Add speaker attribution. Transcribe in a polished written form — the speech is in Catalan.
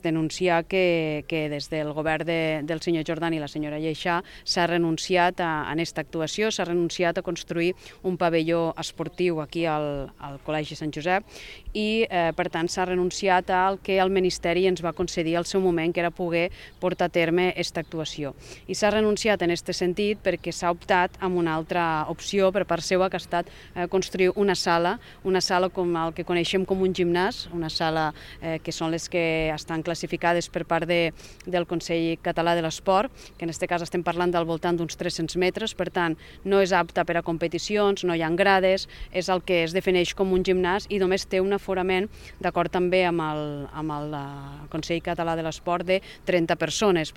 Speaker 1: Denunciar que des del govern del senyor Jordan i la senyora Lleixà s'ha renunciat a aquesta actuació, s'ha renunciat a construir un pavelló esportiu aquí al Col·legi Sant Josep i, per tant, s'ha renunciat al que el Ministeri ens va concedir al seu moment, que era poder portar a terme aquesta actuació. I s'ha renunciat en aquest sentit perquè s'ha optat amb una altra opció per part seva, que ha estat construir una sala com el que coneixem com un gimnàs, una sala que són les que estan classificades per part del Consell Català de l'Esport, que en aquest cas estem parlant del voltant d'uns 300 metres, per tant no és apta per a competicions, no hi ha grades, és el que es defineix com un gimnàs i només té un aforament, d'acord també amb el Consell Català de l'Esport, de 30 persones.